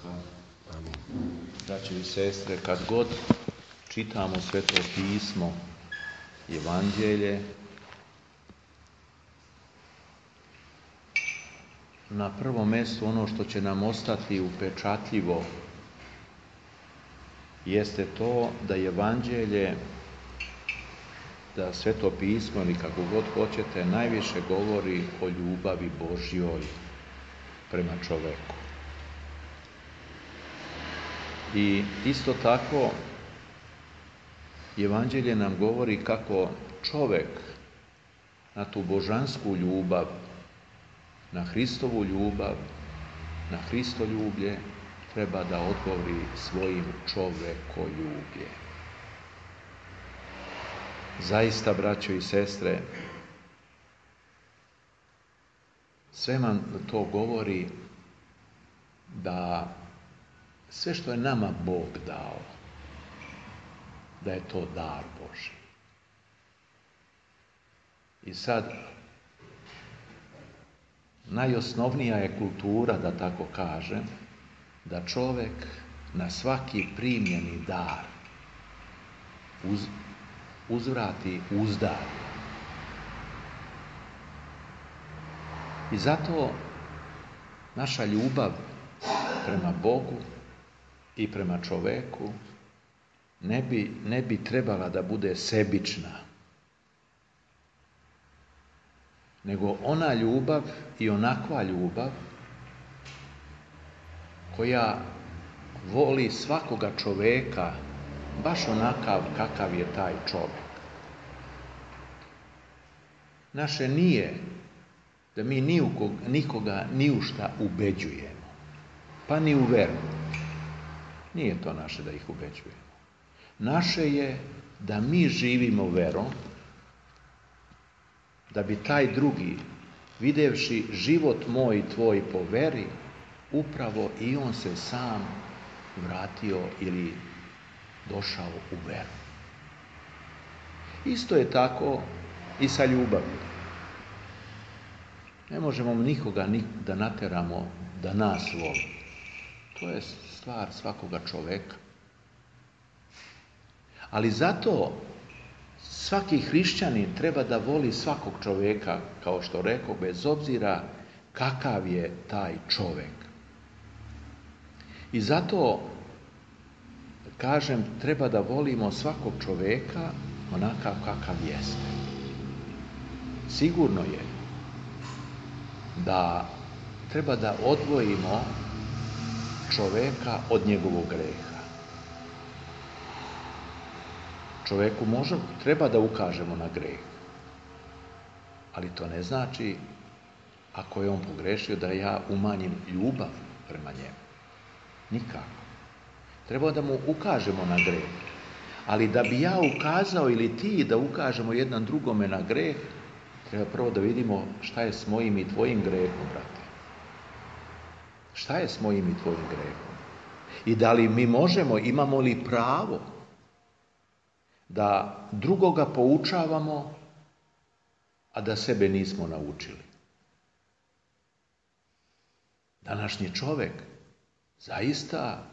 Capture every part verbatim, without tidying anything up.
Boga. Braće i sestre, kad god čitamo Sveto pismo, Evanđelje, na prvom mjestu ono što će nam ostati upečatljivo jeste to da Evanđelje, da Sveto pismo ili kako god hoćete, najviše govori o ljubavi Božjoj prema čoveku. I isto tako Evanđelje nam govori kako čovek na tu božansku ljubav, na Hristovu ljubav, na Hristoljublje treba da odgovori svojim čovekoljubljem. Zaista, braćo i sestre, sve nam to govori da sve što je nama Bog dao, da je to dar Božji. I sad, najosnovnija je kultura, da tako kažem, da čovek na svaki primljeni dar uz, uzvrati uzdar. I zato naša ljubav prema Bogu i prema čoveku ne bi, ne bi trebala da bude sebična, nego ona ljubav i onakva ljubav koja voli svakoga čoveka baš onakav kakav je taj čovek. Naše nije da mi ni u kog, nikoga ni u šta ubeđujemo, pa ni u veru. Nije to naše da ih ubeđujemo. Naše je da mi živimo verom, da bi taj drugi, videvši život moj i tvoj po veri, upravo i on se sam vratio ili došao u veru. Isto je tako i sa ljubavlju. Ne možemo nikoga da nateramo da nas voli. To je stvar svakoga čoveka. Ali zato svaki hrišćanin treba da voli svakog čoveka, kao što rekao, bez obzira kakav je taj čovek. I zato, kažem, treba da volimo svakog čoveka onakav kakav jeste. Sigurno je da treba da odvojimo čoveka od njegovog greha. Čoveku može, treba da ukažemo na greh, ali to ne znači, ako je on pogrešio, da ja umanjim ljubav prema njemu. Nikako. Treba da mu ukažemo na greh, ali da bi ja ukazao ili ti da ukažemo jedan drugome na greh, treba prvo da vidimo šta je s mojim i tvojim grehom, brate. Šta je s mojim i tvojim grehom? I da li mi možemo, imamo li pravo da drugoga poučavamo, a da sebe nismo naučili? Današnji čovek zaista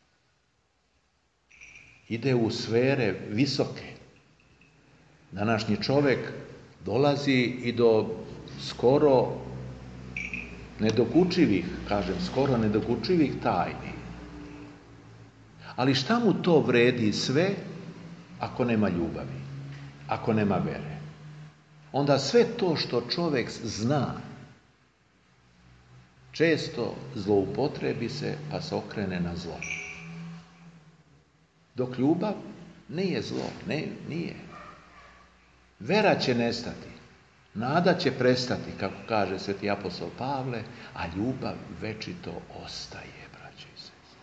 ide u sfere visoke. Današnji čovek dolazi i do skoro nedokučivih, kažem, skoro nedokučivih tajni. Ali šta mu to vredi sve ako nema ljubavi, ako nema vere? Onda sve to što čovjek zna, često zloupotrebi se pa se okrene na zlo. Dok ljubav nije zlo, ne, nije. Vera će nestati, nada će prestati, kako kaže sveti apostol Pavle, a ljubav večito ostaje, braće i sestre.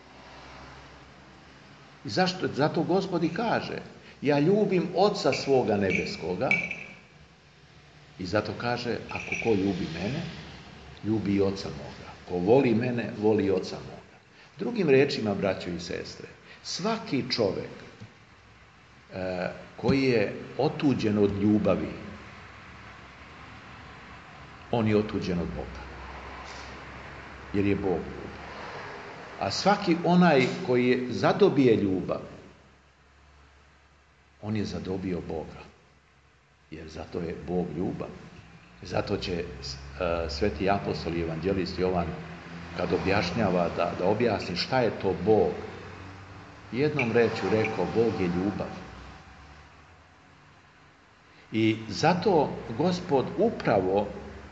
I zašto? Zato Gospod i kaže, ja ljubim Oca svoga nebeskoga, i zato kaže, ako ko ljubi mene, ljubi i Oca moga. Ko voli mene, voli i Oca moga. Drugim rečima, braćo i sestre, svaki čovjek e, koji je otuđen od ljubavi, on je otuđen od Boga. Jer je Bog ljubav. A svaki onaj koji je zadobije ljubav, on je zadobio Boga. Jer zato je Bog ljubav. Zato će uh, sveti apostol i evanđelist Jovan, kad objašnjava, da, da objasni šta je to Bog, jednom rečju rekao, Bog je ljubav. I zato Gospod upravo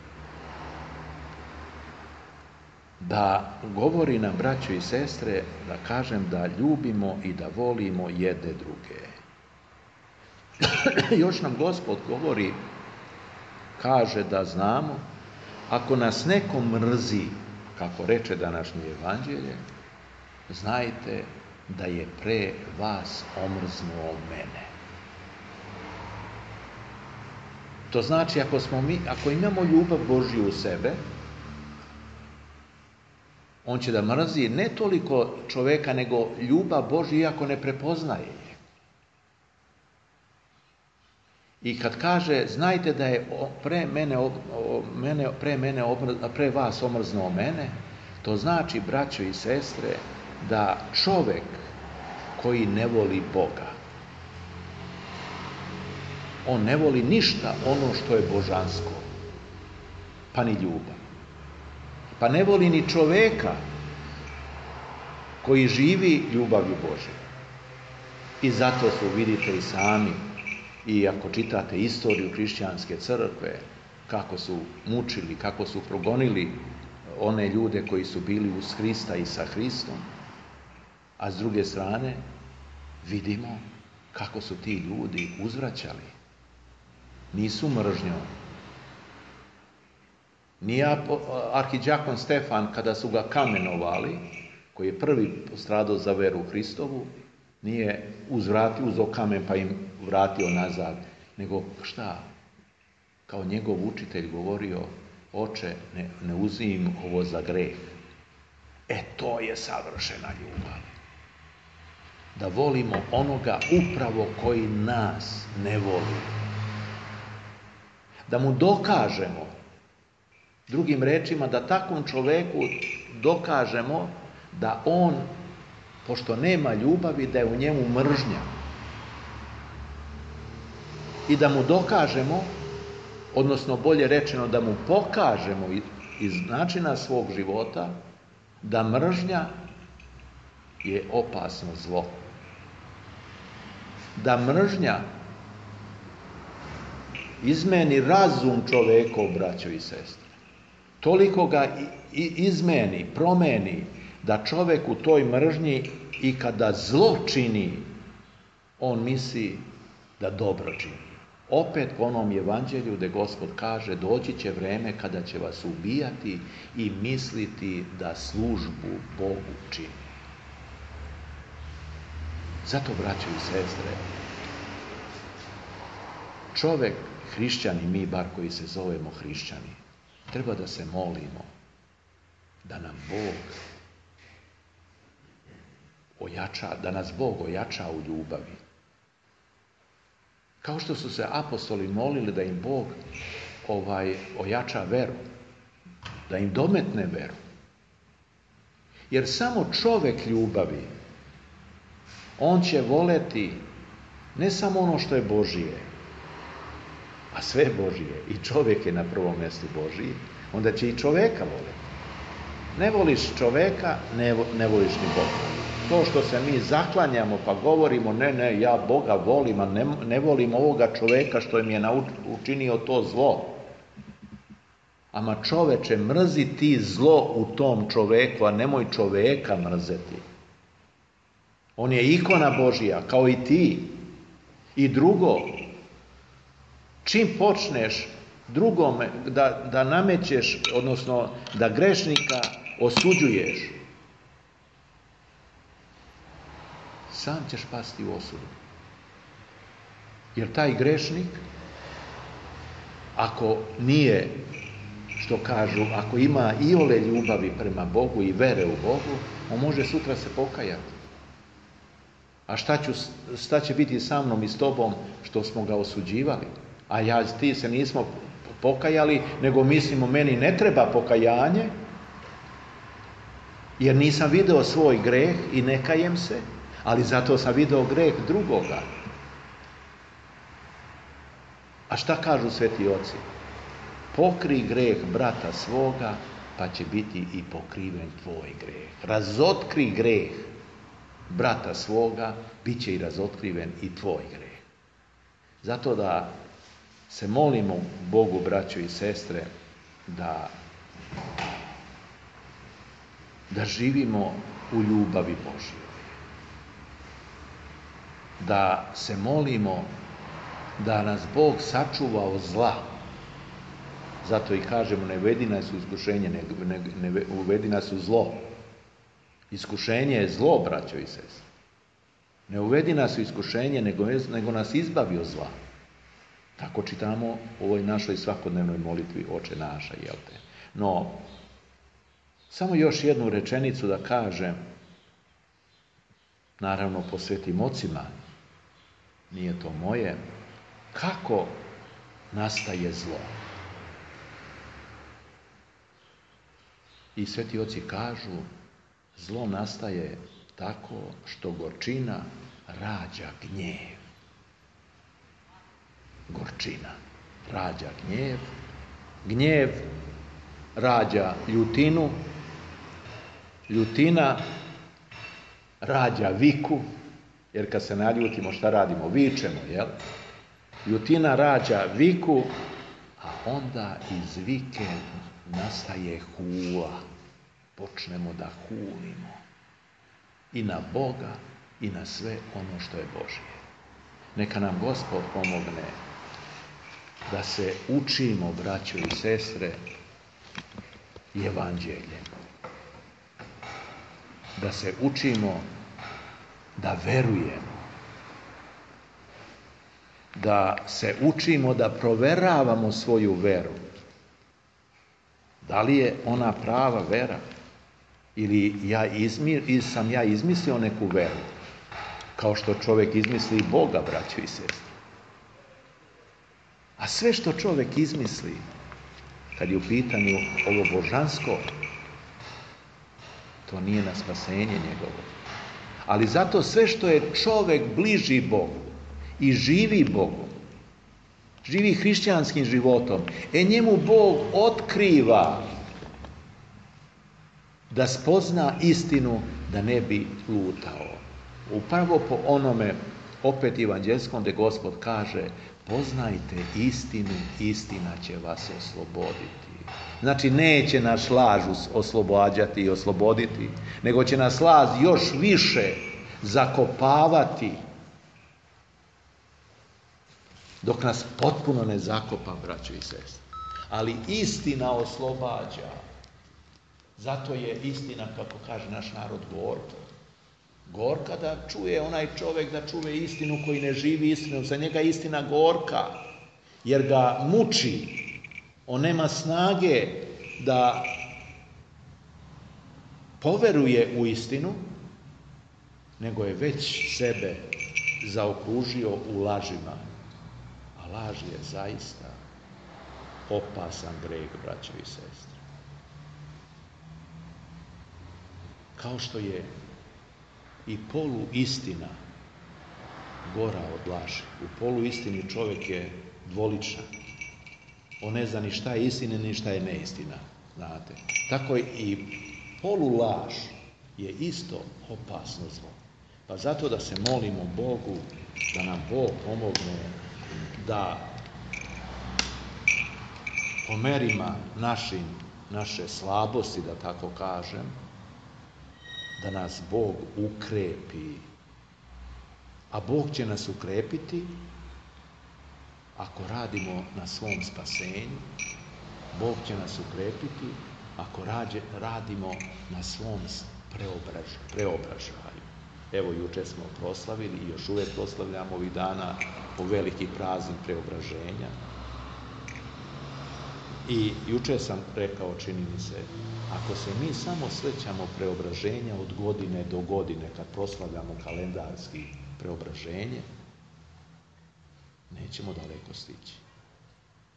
da govori nam, braćo i sestre, da kažem da ljubimo i da volimo jedne druge. Još nam Gospod govori, kaže da znamo, ako nas neko mrzi, kako reče današnje evanđelje, znajte da je pre vas omrznuo mene. To znači, ako, smo mi, ako imamo ljubav Božju u sebe, on će da mrzi ne toliko čoveka, nego ljubav Božja, iako ne prepoznaje je. I kad kaže, znajte da je pre mene, mene, pre, mene pre vas omrznuo mene, to znači, braćo i sestre, da čovek koji ne voli Boga, on ne voli ništa ono što je božansko, pa ni ljubav. Pa ne voli ni čoveka koji živi ljubavlju Božje. I zato su, vidite i sami, i ako čitate istoriju hrišćanske crkve, kako su mučili, kako su progonili one ljude koji su bili uz Hrista i sa Hristom, a s druge strane vidimo kako su ti ljudi uzvraćali. Nisu mržnjom. Nije arhidjakon Stefan, kada su ga kamenovali, koji je prvi stradao za veru Hristovu, nije uzvratio, uzeo kamen pa im vratio nazad, nego šta? Kao njegov učitelj govorio, oče, ne, ne uzim ovo za greh. E, to je savršena ljubav. Da volimo onoga upravo koji nas ne voli. Da mu dokažemo, drugim rečima, da takvom čoveku dokažemo da on, pošto nema ljubavi, da je u njemu mržnja. I da mu dokažemo, odnosno bolje rečeno da mu pokažemo iz načina svog života da mržnja je opasno zlo. Da mržnja izmeni razum čovekov, braćo i sestre. Toliko ga izmeni, promeni, da čovek u toj mržnji i kada zlo čini, on misli da dobro čini. Opet po onom evanđelju gde Gospod kaže, doći će vreme kada će vas ubijati i misliti da službu Bogu čini. Zato, braćo i sestre, čovek, hrišćani, mi bar koji se zovemo hrišćani, treba da se molimo da nam Bog ojača, da nas Bog ojača u ljubavi. Kao što su se apostoli molili da im Bog ovaj, ojača veru, da im dometne veru. Jer samo čovek ljubavi, on će voleti ne samo ono što je Božije, a sve Božije, i čovjek je na prvom mjestu Božiji, onda će i čoveka voleti. Ne voliš čoveka, ne, ne voliš ni Boga. To što se mi zaklanjamo pa govorimo, ne, ne, ja Boga volim, a ne, ne volim ovoga čoveka što mi je nauč, učinio to zlo. Ama čoveče, mrzi ti zlo u tom čoveku, a nemoj čoveka mrzeti. On je ikona Božija, kao i ti. I drugo, čim počneš drugome da, da namećeš, odnosno da grešnika osuđuješ, sam ćeš pasti u osudu. Jer taj grešnik, ako nije, što kažu, ako ima iole ljubavi prema Bogu i vere u Bogu, on može sutra se pokajati. A šta, ću, šta će biti sa mnom i s tobom što smo ga osuđivali? A ja ti se nismo pokajali, nego mislimo meni ne treba pokajanje. Jer nisam video svoj greh i ne kajem se, ali zato sam video greh drugoga. A šta kažu sveti oci? Pokri greh brata svoga, pa će biti i pokriven tvoj greh. Razotkri greh brata svoga, bit će i razotkriven i tvoj greh. Zato da se molimo Bogu, braćo i sestre, da, da živimo u ljubavi Božjoj. Da se molimo da nas Bog sačuva od zla. Zato i kažemo, ne uvedi nas u iskušenje, nego ne, ne uvedi nas u zlo. Iskušenje je zlo, braćo i sestre. Ne uvedi nas u iskušenje, nego, nego nas izbavi od zla. Tako čitamo u ovoj našoj svakodnevnoj molitvi Oče naša, jel te? No, samo još jednu rečenicu da kažem, naravno po svetim ocima, nije to moje, kako nastaje zlo. I sveti oci kažu, zlo nastaje tako što gorčina rađa gnjev. Gorčina rađa gnjev, gnjev rađa ljutinu, ljutina rađa viku, jer kad se naljutimo šta radimo? Vičemo, jel? Ljutina rađa viku, a onda iz vike nastaje hula. Počnemo da hulimo i na Boga i na sve ono što je Božje. Neka nam Gospod pomogne da se učimo, braćo i sestre, evanđeljem. Da se učimo da verujemo. Da se učimo da proveravamo svoju veru. Da li je ona prava vera? Ili ja izmi, ili sam ja izmislio neku veru? Kao što čovjek izmisli i Boga, braćo i sestre. A sve što čovjek izmisli, kad je u pitanju ovo božansko, to nije na spasenje njegovo. Ali zato sve što je čovjek bliži Bogu i živi Bogu, živi hrišćanskim životom, e njemu Bog otkriva da spozna istinu, da ne bi lutao. Upravo po onome, opet evanđelskom, gdje Gospod kaže, poznajte istinu, istina će vas osloboditi. Znači, neće naš laž oslobađati i osloboditi, nego će nas laž još više zakopavati, dok nas potpuno ne zakopa, braćo i sestre. Ali istina oslobađa. Zato je istina, kako kaže naš narod, gorka. Gorka da čuje onaj čovjek, da čuje istinu koji ne živi istinu. Za njega je istina gorka, jer ga muči. On nema snage da poveruje u istinu, nego je već sebe zaokružio u lažima. A laž je zaista opasan greh, braćo i sestre. Kao što je i poluistina gora od laži. U poluistini čovjek je dvoličan. On ne zna ni šta je istina, ni šta je neistina. Znate. Tako i polulaž je isto opasno zlo. Pa zato da se molimo Bogu, da nam Bog pomogne da po merima našim, naše slabosti, da tako kažem, da nas Bog ukrepi. A Bog će nas ukrepiti ako radimo na svom spasenju. Bog će nas ukrepiti ako rađe, radimo na svom preobraž, preobražaju. Evo, juče smo proslavili i još uvijek proslavljamo ovih dana po veliki praznik preobraženja. I juče sam rekao, čini mi se, ako se mi samo sjećamo preobraženja od godine do godine, kad proslavljamo kalendarski preobraženje, nećemo daleko stići.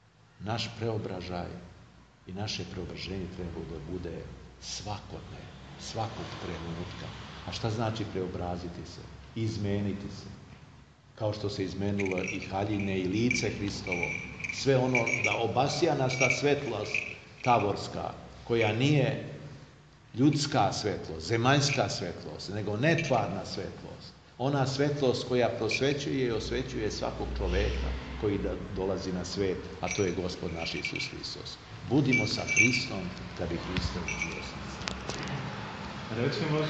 Naš preobražaj i naše preobraženje treba da bude svakodnevno. svakog trenutka. A šta znači preobraziti se? Izmeniti se. Kao što se izmenilo i haljine i lice Hristovo. Sve ono da obasja nas ta svetlost tavorska, koja nije ljudska svetlost, zemaljska svetlost, nego netvarna svetlost. Ona svetlost koja prosvećuje i osvećuje svakog čoveka koji da dolazi na svet, a to je Gospod naš Isus Hristos. Budimo sa Hristom da bi Hristos bio s nama. Recimo,